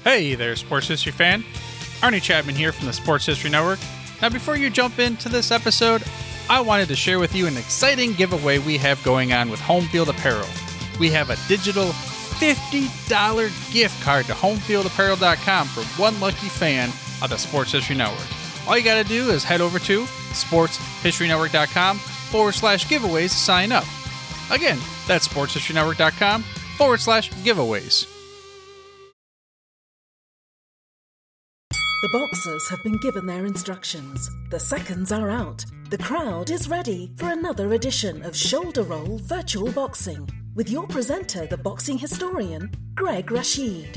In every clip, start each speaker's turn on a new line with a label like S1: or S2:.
S1: Hey there, Sports History fan. Arnie Chapman here from the Sports History Network. Now, before you jump into this episode, I wanted to share with you an exciting giveaway we have going on with Home Field Apparel. We have a digital $50 gift card to homefieldapparel.com for one lucky fan of the Sports History Network. All you got to do is head over to sportshistorynetwork.com/giveaways to sign up. Again, that's sportshistorynetwork.com/giveaways.
S2: The boxers have been given their instructions. The seconds are out. The crowd is ready for another edition of Shoulder Roll Virtual Boxing with your presenter, the boxing historian, Greg Rashid.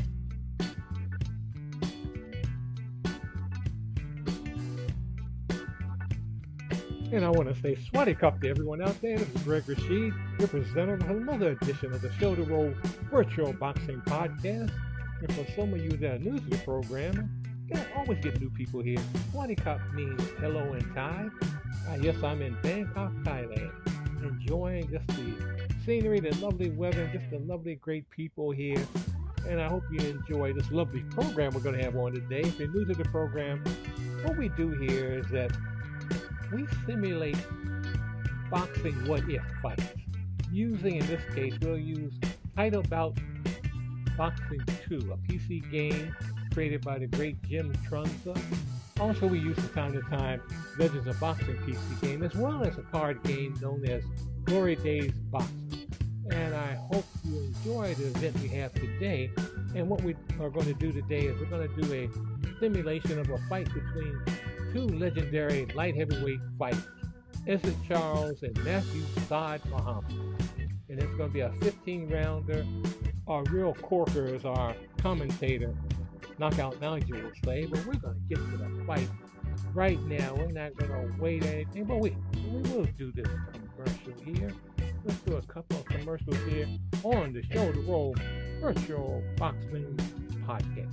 S3: And I want to say Swati Cup to everyone out there. This is Greg Rashid, your presenter of another edition of the Shoulder Roll Virtual Boxing Podcast. And for some of you that are new to the program, I always get new people here. Swati Cup means hello in Thai. Yes, I'm in Bangkok, Thailand, enjoying just the scenery, the lovely weather, and just the lovely, great people here. And I hope you enjoy this lovely program we're going to have on today. If you're new to the program, what we do here is that we simulate boxing what-if fights. Using, in this case, we'll use Title Bout Boxing 2, a PC game created by the great Jim Trunza. Also, we use from time to time Legends of Boxing PC game, as well as a card game known as Glory Days Boxing. And I hope you enjoy the event we have today. And what we are going to do today is we're going to do a simulation of a fight between two legendary light heavyweight fighters, Ezzet Charles and Matthew Saad Muhammad. And it's going to be a 15-rounder. Our real corker is our commentator, Knockout Nigel will say, but we're going to get to the fight right now. We're not going to wait anything, but we will do this commercial here. Let's do a couple of commercials here on the Shoulder Roll Virtual Boxing Podcast.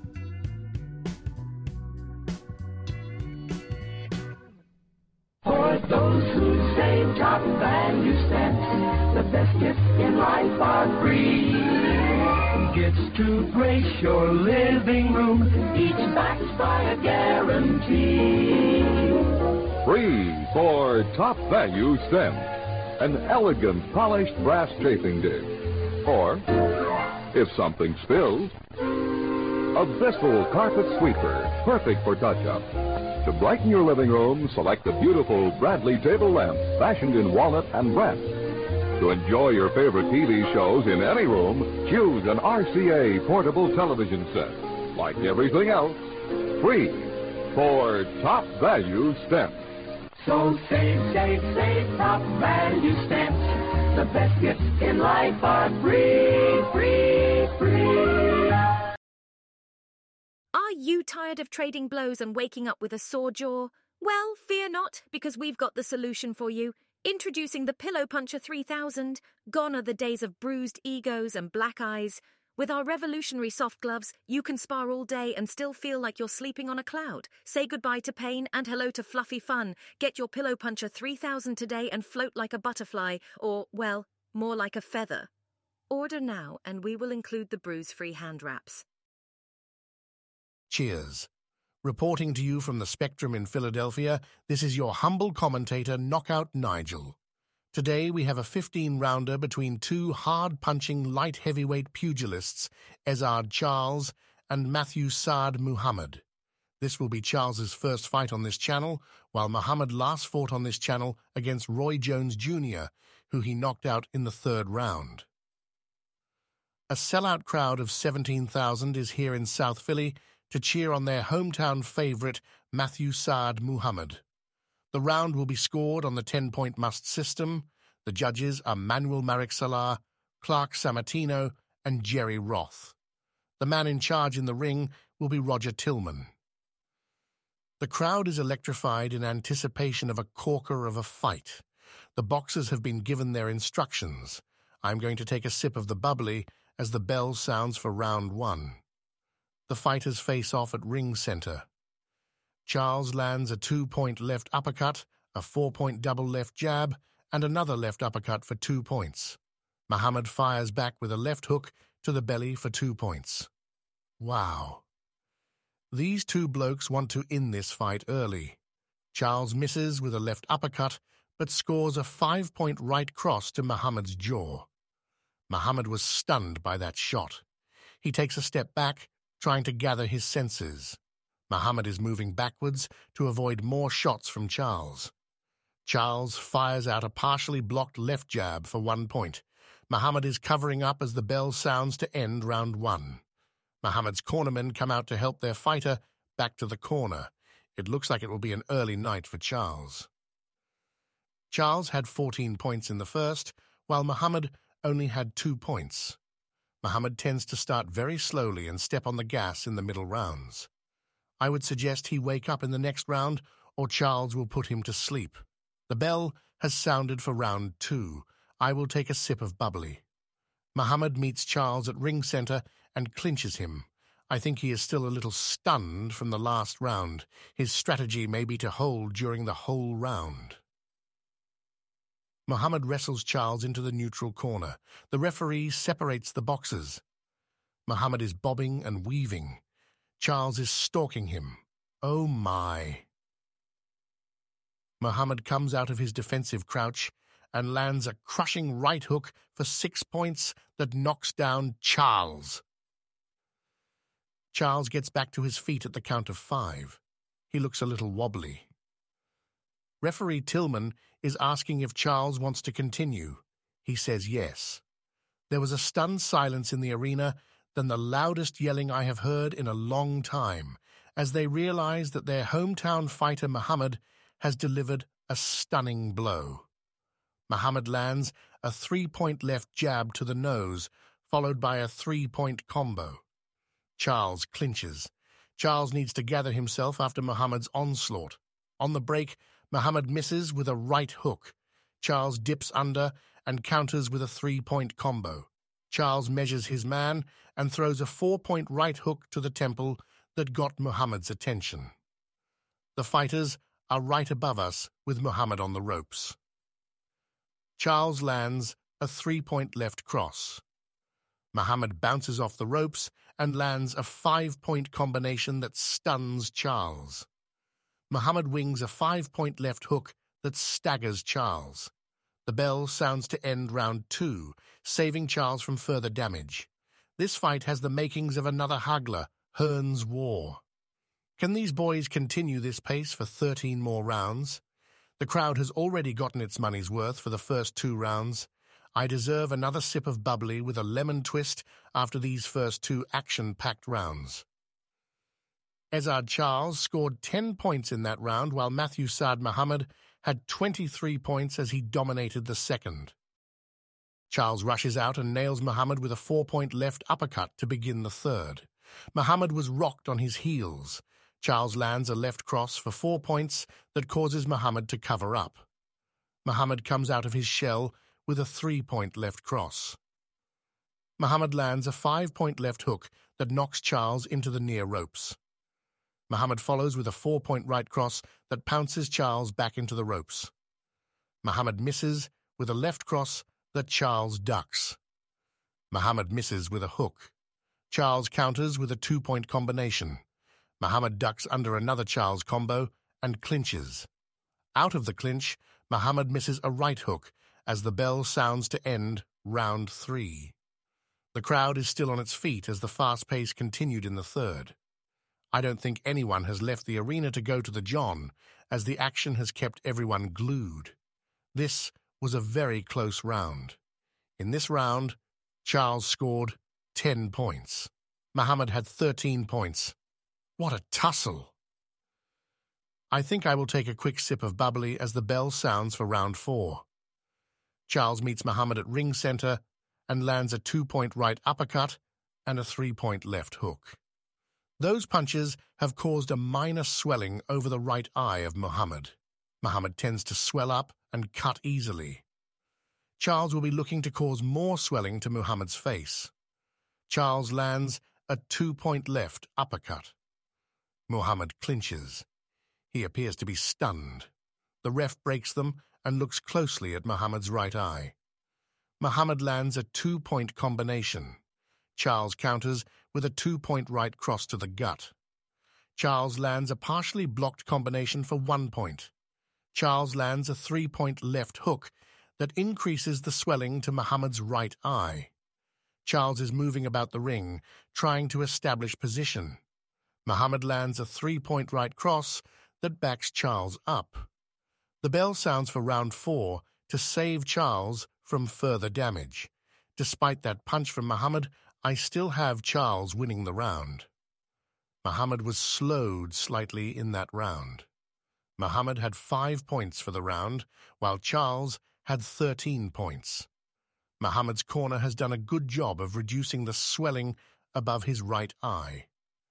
S4: For those who save top value stamps, the best gifts in life are free. Gifts to grace your living room, each backed by a guarantee.
S5: Free for top value stamps, an elegant polished brass chafing dish. Or, if something spills, a Bissell carpet sweeper, perfect for touch-up. To brighten your living room, select the beautiful Bradley table lamp, fashioned in walnut and brass. To enjoy your favorite TV shows in any room, choose an RCA portable television set. Like everything else, free for top value stamps.
S4: So save top value stamps. The best gifts in life are free.
S6: Are you tired of trading blows and waking up with a sore jaw? Well, fear not, because we've got the solution for you. Introducing the Pillow Puncher 3000. Gone are the days of bruised egos and black eyes. With our revolutionary soft gloves, you can spar all day and still feel like you're sleeping on a cloud. Say goodbye to pain and hello to fluffy fun. Get your Pillow Puncher 3000 today and float like a butterfly, or, well, more like a feather. Order now and we will include the bruise-free hand wraps.
S7: Cheers. Reporting to you from the Spectrum in Philadelphia, this is your humble commentator, Knockout Nigel. Today we have a 15-rounder between two hard-punching light heavyweight pugilists, Ezzet Charles and Matthew Saad Muhammad. This will be Charles's first fight on this channel, while Muhammad last fought on this channel against Roy Jones Jr., who he knocked out in the third round. A sellout crowd of 17,000 is here in South Philly to cheer on their hometown favorite, Matthew Saad Muhammad. The round will be scored on the 10-point must system. The judges are Manuel Marek-Salah, Clark Sammartino, and Jerry Roth. The man in charge in the ring will be Roger Tillman. The crowd is electrified in anticipation of a corker of a fight. The boxers have been given their instructions. I'm going to take a sip of the bubbly as the bell sounds for round one. The fighters face off at ring center. Charles lands a 2-point left uppercut, a 4-point double left jab, and another left uppercut for 2 points. Muhammad fires back with a left hook to the belly for 2 points. Wow. These two blokes want to end this fight early. Charles misses with a left uppercut, but scores a 5-point right cross to Muhammad's jaw. Muhammad was stunned by that shot. He takes a step back, trying to gather his senses. Muhammad is moving backwards to avoid more shots from Charles. Charles fires out a partially blocked left jab for 1 point. Muhammad is covering up as the bell sounds to end round 1. Muhammad's cornermen come out to help their fighter back to the corner. It looks like it will be an early night for Charles. Charles had 14 points in the first, while Muhammad only had 2 points. Muhammad tends to start very slowly and step on the gas in the middle rounds. I would suggest he wake up in the next round, or Charles will put him to sleep. The bell has sounded for round 2. I will take a sip of bubbly. Muhammad meets Charles at ring center and clinches him. I think he is still a little stunned from the last round. His strategy may be to hold during the whole round. Muhammad wrestles Charles into the neutral corner. The referee separates the boxers. Muhammad is bobbing and weaving. Charles is stalking him. Oh my! Muhammad comes out of his defensive crouch and lands a crushing right hook for 6 points that knocks down Charles. Charles gets back to his feet at the count of 5. He looks a little wobbly. Referee Tillman is asking if Charles wants to continue. He says yes. There was a stunned silence in the arena, then the loudest yelling I have heard in a long time, as they realize that their hometown fighter Muhammad has delivered a stunning blow. Muhammad lands a 3-point left jab to the nose, followed by a 3-point combo. Charles clinches. Charles needs to gather himself after Muhammad's onslaught. On the break, Muhammad misses with a right hook. Charles dips under and counters with a 3-point combo. Charles measures his man and throws a 4-point right hook to the temple that got Muhammad's attention. The fighters are right above us with Muhammad on the ropes. Charles lands a 3-point left cross. Muhammad bounces off the ropes and lands a 5-point combination that stuns Charles. Muhammad wings a 5-point left hook that staggers Charles. The bell sounds to end round 2, saving Charles from further damage. This fight has the makings of another Hagler, Hearn's War. Can these boys continue this pace for 13 more rounds? The crowd has already gotten its money's worth for the first 2 rounds. I deserve another sip of bubbly with a lemon twist after these first 2 action-packed rounds. Ezard Charles scored 10 points in that round, while Matthew Saad Muhammad had 23 points as he dominated the second. Charles rushes out and nails Muhammad with a 4-point left uppercut to begin the third. Muhammad was rocked on his heels. Charles lands a left cross for 4 points that causes Muhammad to cover up. Muhammad comes out of his shell with a 3-point left cross. Muhammad lands a 5-point left hook that knocks Charles into the near ropes. Muhammad follows with a 4-point right cross that pounces Charles back into the ropes. Muhammad misses with a left cross that Charles ducks. Muhammad misses with a hook. Charles counters with a 2-point combination. Muhammad ducks under another Charles combo and clinches. Out of the clinch, Muhammad misses a right hook as the bell sounds to end round 3. The crowd is still on its feet as the fast pace continued in the third. I don't think anyone has left the arena to go to the John, as the action has kept everyone glued. This was a very close round. In this round, Charles scored 10 points. Muhammad had 13 points. What a tussle! I think I will take a quick sip of bubbly as the bell sounds for round 4. Charles meets Muhammad at ring center and lands a 2-point right uppercut and a 3-point left hook. Those punches have caused a minor swelling over the right eye of Muhammad. Muhammad tends to swell up and cut easily. Charles will be looking to cause more swelling to Muhammad's face. Charles lands a 2-point left uppercut. Muhammad clinches. He appears to be stunned. The ref breaks them and looks closely at Muhammad's right eye. Muhammad lands a 2-point combination. Charles counters with a 2-point right cross to the gut. Charles lands a partially blocked combination for 1 point. Charles lands a 3-point left hook that increases the swelling to Muhammad's right eye. Charles is moving about the ring, trying to establish position. Muhammad lands a 3-point right cross that backs Charles up. The bell sounds for round 4 to save Charles from further damage. Despite that punch from Muhammad, I still have Charles winning the round. Muhammad was slowed slightly in that round. Muhammad had 5 points for the round, while Charles had 13 points. Muhammad's corner has done a good job of reducing the swelling above his right eye.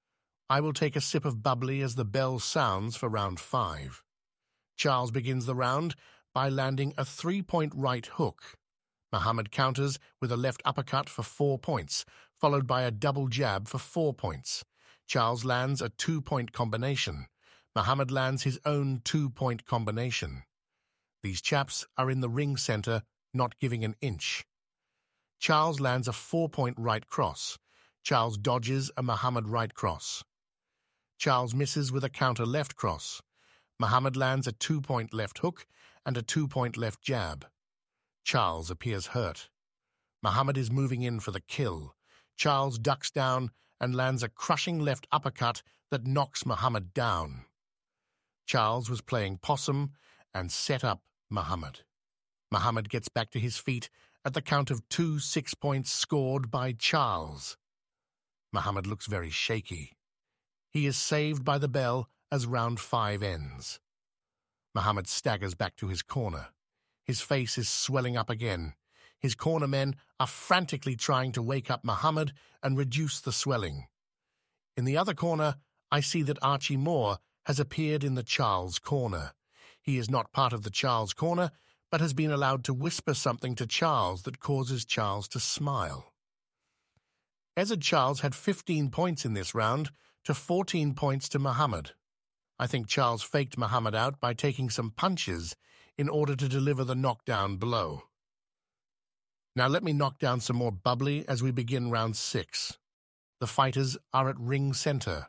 S7: I will take a sip of bubbly as the bell sounds for round 5. Charles begins the round by landing a 3-point right hook. Muhammad counters with a left uppercut for 4 points, followed by a double jab for 4 points. Charles lands a 2-point combination. Muhammad lands his own 2-point combination. These chaps are in the ring center, not giving an inch. Charles lands a 4-point right cross. Charles dodges a Muhammad right cross. Charles misses with a counter left cross. Muhammad lands a 2-point left hook and a 2-point left jab. Charles appears hurt. Muhammad is moving in for the kill. Charles ducks down and lands a crushing left uppercut that knocks Muhammad down. Charles was playing possum and set up Muhammad. Muhammad gets back to his feet at the count of 2 6-points scored by Charles. Muhammad looks very shaky. He is saved by the bell as round 5 ends. Muhammad staggers back to his corner. His face is swelling up again. His corner men are frantically trying to wake up Muhammad and reduce the swelling. In the other corner, I see that Archie Moore has appeared in the Charles corner. He is not part of the Charles corner, but has been allowed to whisper something to Charles that causes Charles to smile. Ezzard Charles had 15 points in this round to 14 points to Muhammad. I think Charles faked Muhammad out by taking some punches in order to deliver the knockdown blow. Now let me knock down some more bubbly as we begin round 6. The fighters are at ring center.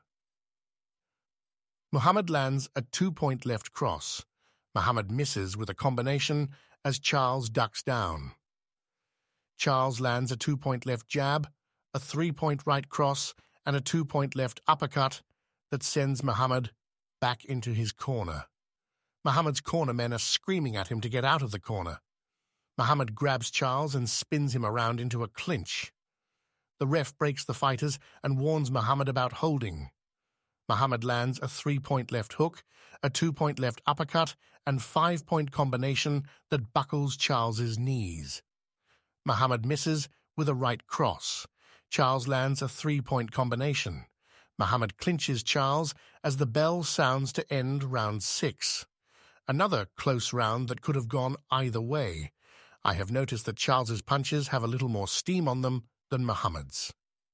S7: Muhammad lands a 2-point left cross. Muhammad misses with a combination as Charles ducks down. Charles lands a 2-point left jab, a 3-point right cross, and a 2-point left uppercut that sends Muhammad back into his corner. Muhammad's corner men are screaming at him to get out of the corner. Muhammad grabs Charles and spins him around into a clinch. The ref breaks the fighters and warns Muhammad about holding. Muhammad lands a 3-point left hook, a 2-point left uppercut, and 5-point combination that buckles Charles's knees. Muhammad misses with a right cross. Charles lands a 3-point combination. Muhammad clinches Charles as the bell sounds to end round 6. Another close round that could have gone either way. I have noticed that Charles's punches have a little more steam on them than Muhammad's.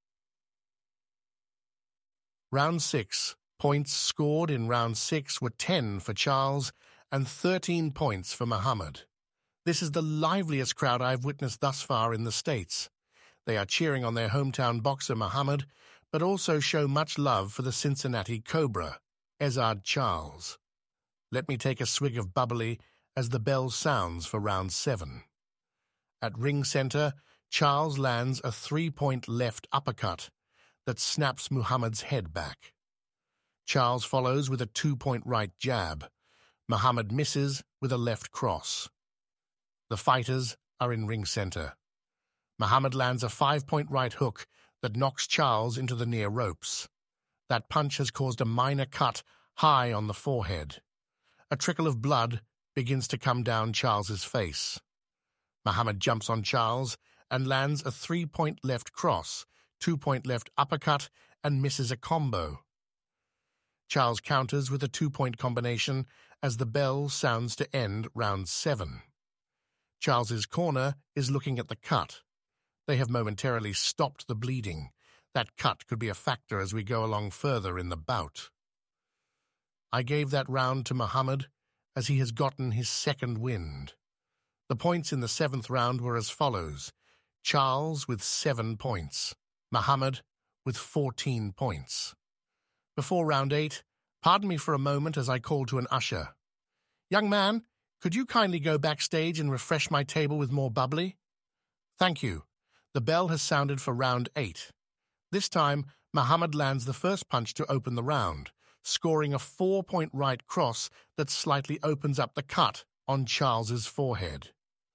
S7: Round 6. Points scored in round 6 were 10 for Charles and 13 points for Muhammad. This is the liveliest crowd I've witnessed thus far in the States. They are cheering on their hometown boxer Muhammad, but also show much love for the Cincinnati Cobra, Ezzard Charles. Let me take a swig of bubbly as the bell sounds for round 7. At ring center, Charles lands a 3-point left uppercut that snaps Muhammad's head back. Charles follows with a 2-point right jab. Muhammad misses with a left cross. The fighters are in ring center. Muhammad lands a 5-point right hook that knocks Charles into the near ropes. That punch has caused a minor cut high on the forehead. A trickle of blood begins to come down Charles's face. Muhammad jumps on Charles and lands a 3-point left cross, 2-point left uppercut, and misses a combo. Charles counters with a 2-point combination as the bell sounds to end round 7. Charles's corner is looking at the cut. They have momentarily stopped the bleeding. That cut could be a factor as we go along further in the bout. I gave that round to Muhammad as he has gotten his second wind. The points in the 7th round were as follows: Charles with 7 points, Muhammad with 14 points. Before round 8, pardon me for a moment as I call to an usher. Young man, could you kindly go backstage and refresh my table with more bubbly? Thank you. The bell has sounded for round 8. This time, Muhammad lands the first punch to open the round, scoring a 4-point right cross that slightly opens up the cut on Charles's forehead.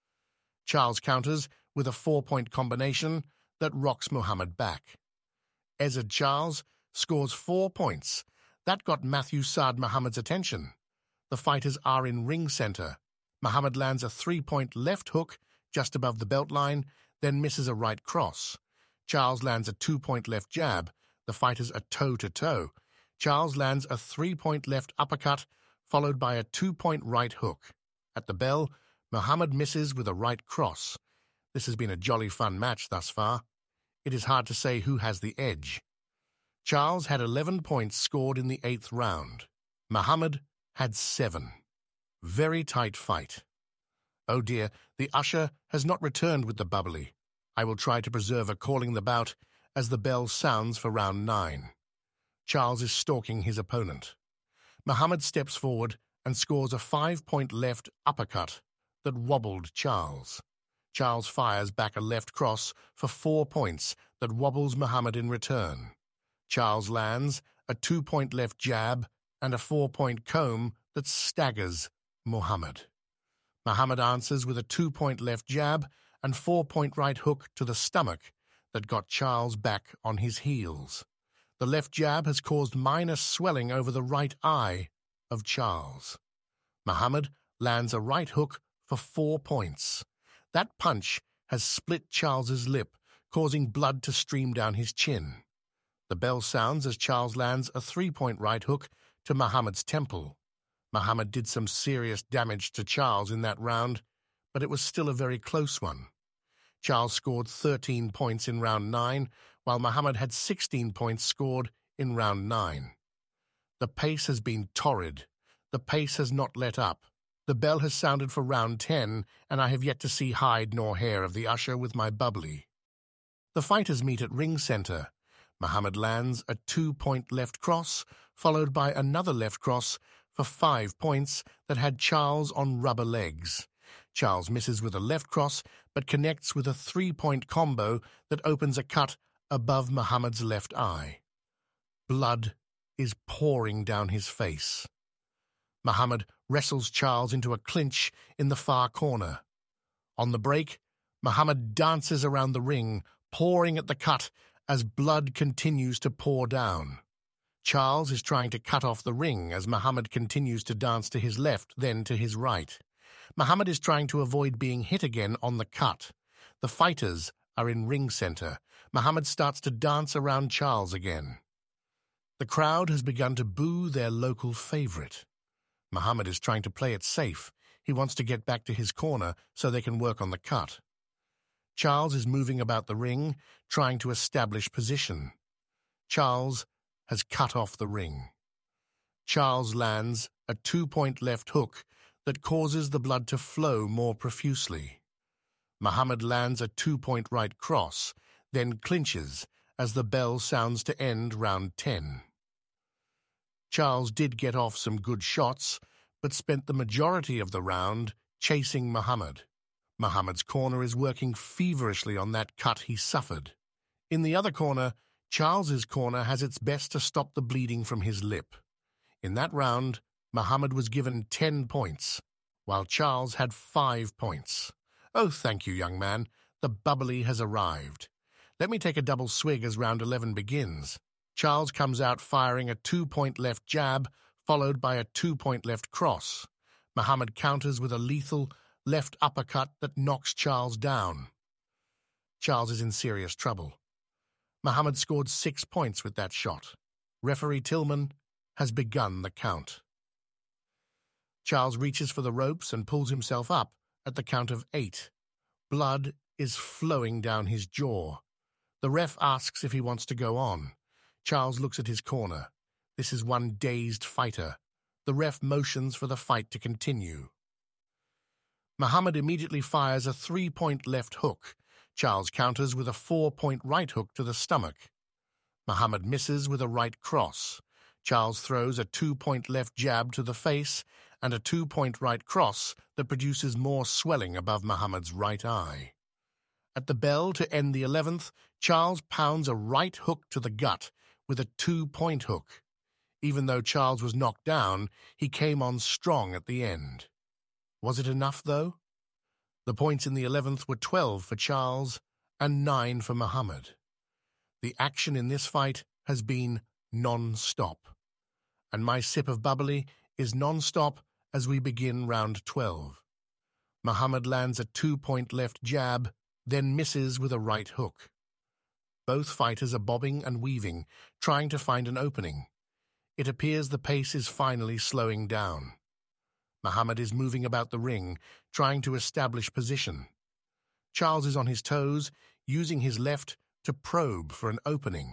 S7: Charles counters with a 4-point combination that rocks Muhammad back. Ezzard Charles scores 4 points. That got Matthew Saad Muhammad's attention. The fighters are in ring center. Muhammad lands a 3-point left hook just above the belt line, then misses a right cross. Charles lands a 2-point left jab. The fighters are toe-to-toe. Charles lands a 3-point left uppercut, followed by a 2-point right hook. At the bell, Muhammad misses with a right cross. This has been a jolly fun match thus far. It is hard to say who has the edge. Charles had 11 points scored in the 8th round. Muhammad had 7. Very tight fight. Oh dear, the usher has not returned with the bubbly. I will try to preserve a calling the bout as the bell sounds for round 9. Charles is stalking his opponent. Muhammad steps forward and scores a 5-point left uppercut that wobbled Charles. Charles fires back a left cross for 4 points that wobbles Muhammad in return. Charles lands a 2-point left jab and a 4-point comb that staggers Muhammad. Muhammad answers with a 2-point left jab and 4-point right hook to the stomach that got Charles back on his heels. The left jab has caused minor swelling over the right eye of Charles. Muhammad lands a right hook for 4 points. That punch has split Charles's lip, causing blood to stream down his chin. The bell sounds as Charles lands a 3-point right hook to Muhammad's temple. Muhammad did some serious damage to Charles in that round, but it was still a very close one. Charles scored 13 points in round 9, while Muhammad had 16 points scored in round 9. The pace has been torrid. The pace has not let up. The bell has sounded for round 10, and I have yet to see hide nor hair of the usher with my bubbly. The fighters meet at ring center. Muhammad lands a 2-point left cross, followed by another left cross for 5 points that had Charles on rubber legs. Charles misses with a left cross, but connects with a 3-point combo that opens a cut above Muhammad's left eye. Blood is pouring down his face. Muhammad wrestles Charles into a clinch in the far corner. On the break, Muhammad dances around the ring, pouring at the cut as blood continues to pour down. Charles is trying to cut off the ring as Muhammad continues to dance to his left, then to his right. Muhammad is trying to avoid being hit again on the cut. The fighters are in ring center. Muhammad starts to dance around Charles again. The crowd has begun to boo their local favorite. Muhammad is trying to play it safe. He wants to get back to his corner so they can work on the cut. Charles is moving about the ring, trying to establish position. Charles has cut off the ring. Charles lands a 2-point left hook that causes the blood to flow more profusely. Muhammad lands a 2-point right cross, then clinches as the bell sounds to end round 10. Charles did get off some good shots, but spent the majority of the round chasing Muhammad. Muhammad's corner is working feverishly on that cut he suffered. In the other corner, Charles's corner has its best to stop the bleeding from his lip. In that round, Muhammad was given 10 points, while Charles had 5 points. Oh, thank you, young man. The bubbly has arrived. Let me take a double swig as round 11 begins. Charles comes out firing a 2-point left jab, followed by a 2-point left cross. Muhammad counters with a lethal left uppercut that knocks Charles down. Charles is in serious trouble. Muhammad scored 6 points with that shot. Referee Tillman has begun the count. Charles reaches for the ropes and pulls himself up at the count of 8. Blood is flowing down his jaw. The ref asks if he wants to go on. Charles looks at his corner. This is one dazed fighter. The ref motions for the fight to continue. Muhammad immediately fires a 3-point left hook. Charles counters with a 4-point right hook to the stomach. Muhammad misses with a right cross. Charles throws a 2-point left jab to the face and a 2-point right cross that produces more swelling above Muhammad's right eye. At the bell to end the 11th, Charles pounds a right hook to the gut with a 2-point hook. Even though Charles was knocked down, he came on strong at the end. Was it enough, though? The points in the 11th were 12 for Charles and 9 for Muhammad. The action in this fight has been non-stop, and my sip of bubbly is non-stop as we begin round 12. Muhammad lands a 2-point left jab, then misses with a right hook. Both fighters are bobbing and weaving, trying to find an opening. It appears the pace is finally slowing down. Muhammad is moving about the ring, trying to establish position. Charles is on his toes, using his left to probe for an opening.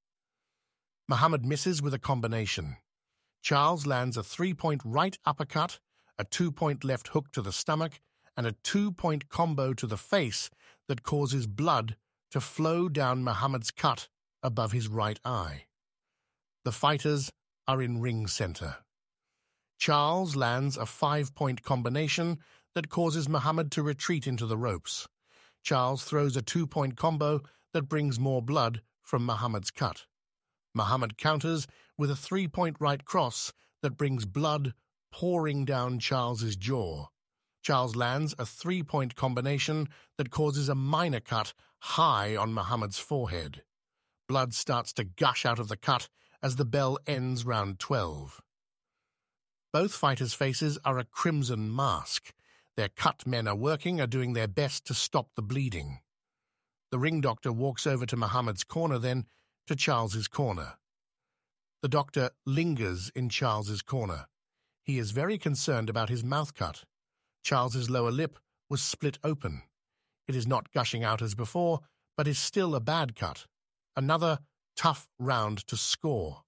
S7: Muhammad misses with a combination. Charles lands a 3-point right uppercut, a 2-point left hook to the stomach, and a 2-point combo to the face that causes blood to flow down Muhammad's cut above his right eye. The fighters are in ring center. Charles lands a 5-point combination that causes Muhammad to retreat into the ropes. Charles throws a 2-point combo that brings more blood from Muhammad's cut. Muhammad counters with a 3-point right cross that brings blood pouring down Charles's jaw. Charles lands a 3-point combination that causes a minor cut high on Muhammad's forehead. Blood starts to gush out of the cut as the bell ends round 12. Both fighters' faces are a crimson mask. Their cut men are doing their best to stop the bleeding. The ring doctor walks over to Muhammad's corner, then to Charles's corner. The doctor lingers in Charles's corner. He is very concerned about his mouth cut. Charles's lower lip was split open. It is not gushing out as before, but is still a bad cut. Another tough round to score.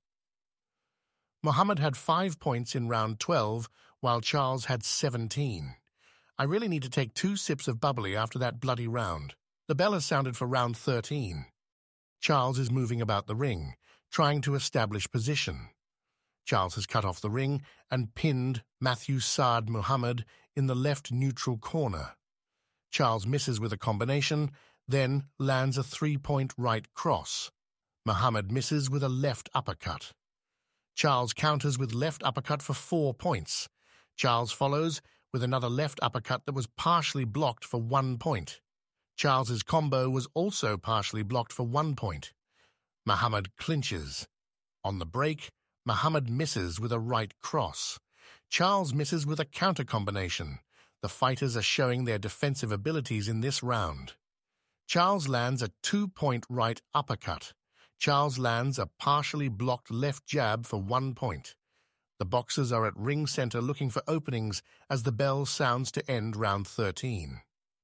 S7: Muhammad had 5 points in round 12, while Charles had 17. I really need to take 2 sips of bubbly after that bloody round. The bell has sounded for round 13. Charles is moving about the ring, trying to establish position. Charles has cut off the ring and pinned Matthew Saad Muhammad in the left neutral corner. Charles misses with a combination, then lands a 3-point right cross. Muhammad misses with a left uppercut. Charles counters with left uppercut for 4 points. Charles follows with another left uppercut that was partially blocked for 1 point. Charles's combo was also partially blocked for 1 point. Muhammad clinches. On the break, Muhammad misses with a right cross. Charles misses with a counter combination. The fighters are showing their defensive abilities in this round. Charles lands a 2-point right uppercut. Charles lands a partially blocked left jab for 1 point. The boxers are at ring center looking for openings as the bell sounds to end round 13.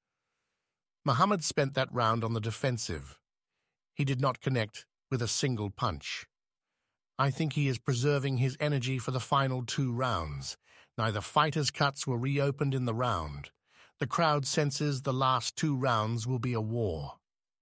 S7: Muhammad spent that round on the defensive. He did not connect with a single punch. I think he is preserving his energy for the final 2 rounds. Neither fighter's cuts were reopened in the round. The crowd senses the last 2 rounds will be a war.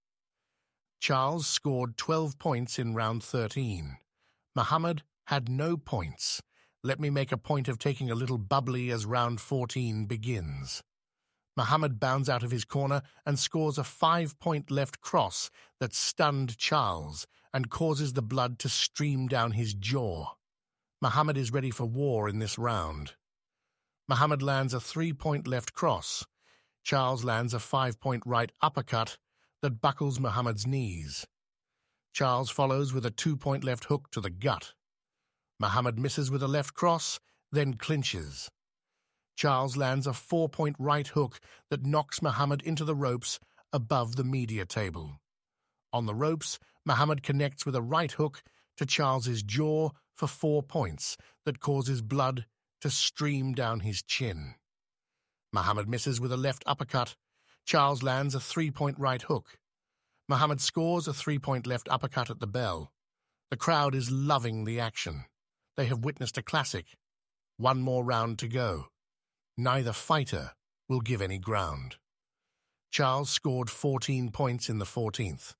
S7: Charles scored 12 points in round 13. Muhammad had no points. Let me make a point of taking a little bubbly as round 14 begins. Muhammad bounds out of his corner and scores a 5-point left cross that stunned Charles and causes the blood to stream down his jaw. Muhammad is ready for war in this round. Muhammad lands a 3-point left cross. Charles lands a 5-point right uppercut that buckles Muhammad's knees. Charles follows with a 2-point left hook to the gut. Muhammad misses with a left cross, then clinches. Charles lands a 4-point right hook that knocks Muhammad into the ropes above the media table. On the ropes, Muhammad connects with a right hook to Charles's jaw for 4 points that causes blood to stream down his chin. Muhammad misses with a left uppercut. Charles lands a 3-point right hook. Muhammad scores a 3-point left uppercut at the bell. The crowd is loving the action. They have witnessed a classic. 1 more round to go. Neither fighter will give any ground. Charles scored 14 points in the 14th.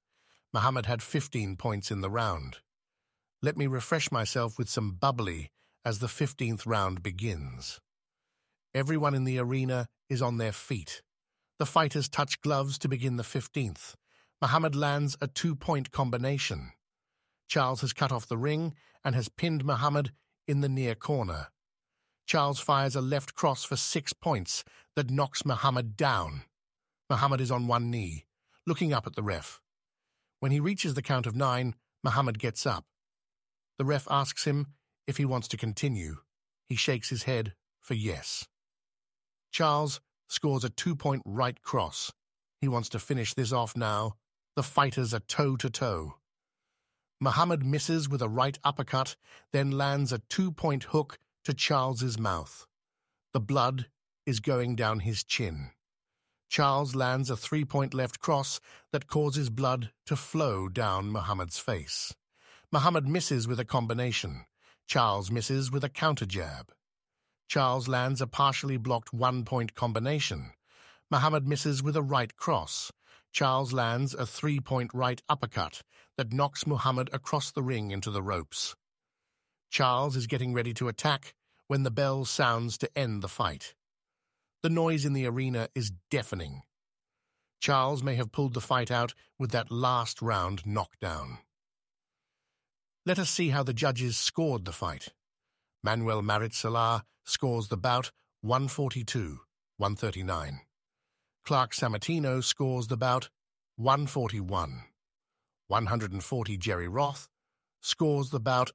S7: Muhammad had 15 points in the round. Let me refresh myself with some bubbly as the 15th round begins. Everyone in the arena is on their feet. The fighters touch gloves to begin the 15th. Muhammad lands a 2-point combination. Charles has cut off the ring and has pinned Muhammad in the near corner. Charles fires a left cross for 6 points that knocks Muhammad down. Muhammad is on one knee, looking up at the ref. When he reaches the count of 9, Muhammad gets up. The ref asks him if he wants to continue. He shakes his head for yes. Charles scores a 2-point right cross. He wants to finish this off now. The fighters are toe-to-toe. Muhammad misses with a right uppercut, then lands a 2-point hook to Charles's mouth. The blood is going down his chin. Charles lands a 3-point left cross that causes blood to flow down Muhammad's face. Muhammad misses with a combination. Charles misses with a counter jab. Charles lands a partially blocked 1-point combination. Muhammad misses with a right cross. Charles lands a 3-point right uppercut that knocks Muhammad across the ring into the ropes. Charles is getting ready to attack when the bell sounds to end the fight. The noise in the arena is deafening. Charles may have pulled the fight out with that last round knockdown. Let us see how the judges scored the fight. Manuel Marit Salah scores the bout 142-139. Clark Sammartino scores the bout 141. 140 Jerry Roth scores the bout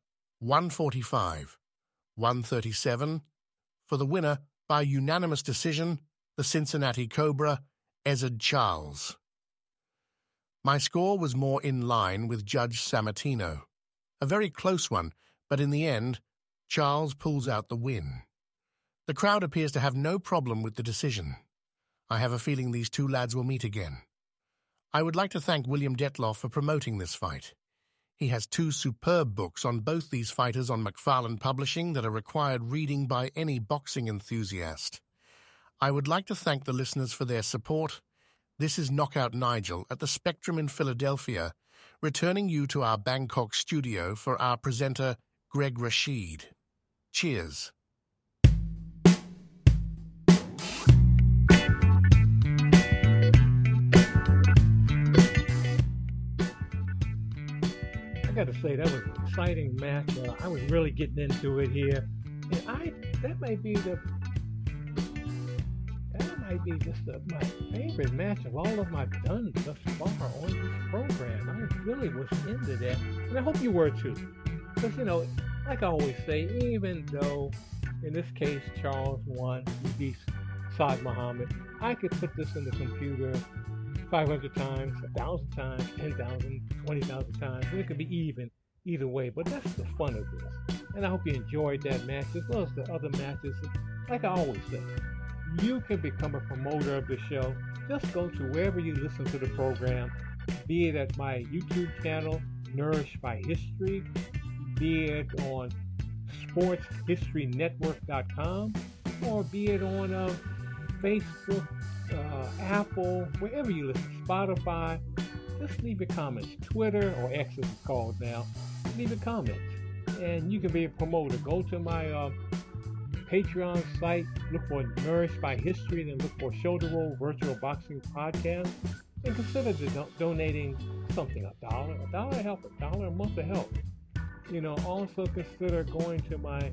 S7: 145-137 for the winner by unanimous decision, the Cincinnati Cobra, Ezzard Charles. My score was more in line with Judge Sammartino. A very close one, but in the end, Charles pulls out the win. The crowd appears to have no problem with the decision. I have a feeling these two lads will meet again. I would like to thank William Detloff for promoting this fight. He has 2 superb books on both these fighters on McFarland Publishing that are required reading by any boxing enthusiast. I would like to thank the listeners for their support. This is Knockout Nigel at the Spectrum in Philadelphia, returning you to our Bangkok studio for our presenter, Greg Rashid. Cheers.
S3: I got to say, that was an exciting match. I was really getting into it here. And that might be just my favorite match of all of them I've done thus far on this program. I really was into that. And I hope you were too. Because, like I always say, even though in this case Charles won, he beat Saad Muhammad, I could put this in the computer 500 times, 1,000 times, 10,000, 20,000 times, and it could be even either way. But that's the fun of this. And I hope you enjoyed that match as well as the other matches. Like I always say, you can become a promoter of the show. Just go to wherever you listen to the program, be it at my YouTube channel, Nourished by History, be it on sportshistorynetwork.com, or be it on Facebook, Apple, wherever you listen, Spotify. Just leave your comments. Twitter, or X as it's called now, leave your comments. And you can be a promoter. Go to my Patreon site, look for Nourished by History, then look for Shoulder Roll Virtual Boxing Podcast, and consider donating something, $1 to help, $1 a month to help. Also consider going to my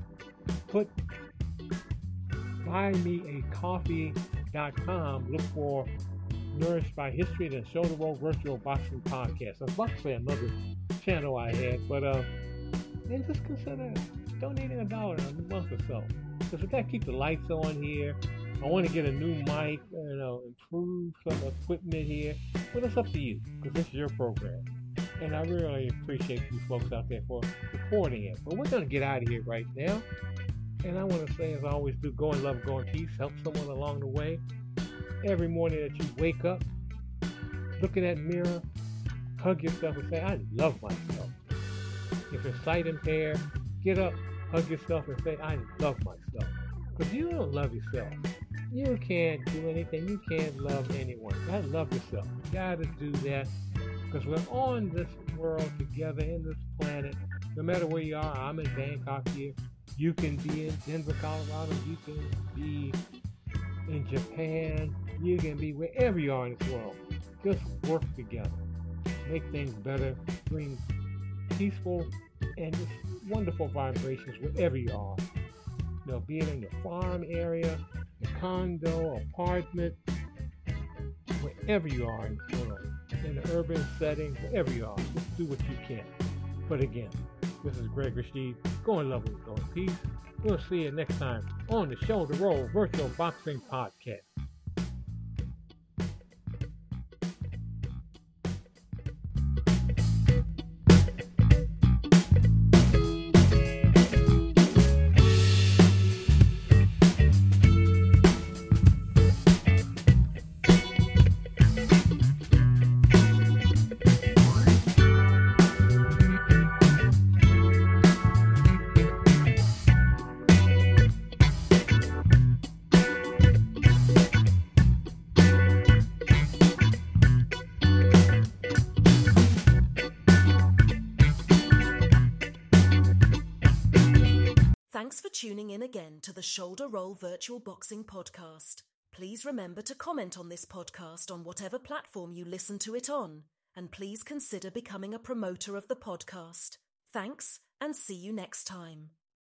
S3: buymeacoffee.com, look for Nourished by History, then Shoulder Roll Virtual Boxing Podcast. I was about to say another channel I had, but and just consider donating $1 a month or so. Because we got to keep the lights on here. I want to get a new mic, improve some equipment here. But it's up to you, because this is your program. And I really appreciate you folks out there for supporting it. But we're going to get out of here right now. And I want to say, as I always do, go in love, go in peace. Help someone along the way. Every morning that you wake up, look in that mirror, hug yourself and say, I love myself. If you're sight impaired, get up, hug yourself and say, I love myself. Because you don't love yourself. You can't do anything. You can't love anyone. You gotta love yourself. You gotta do that. Because we're on this world together, in this planet. No matter where you are, I'm in Bangkok here. You can be in Denver, Colorado. You can be in Japan. You can be wherever you are in this world. Just work together. Make things better. Bring peaceful and just wonderful vibrations wherever you are. You know, be it in your farm area, your condo, apartment, wherever you are in this world. In an urban setting, wherever you are. Just do what you can. But again, this is Greg Rashid. Go in love and go in peace. We'll see you next time on the Shoulder Roll Virtual Boxing Podcast.
S2: Thanks for tuning in again to the Shoulder Roll Virtual Boxing Podcast. Please remember to comment on this podcast on whatever platform you listen to it on, and please consider becoming a promoter of the podcast. Thanks, and see you next time.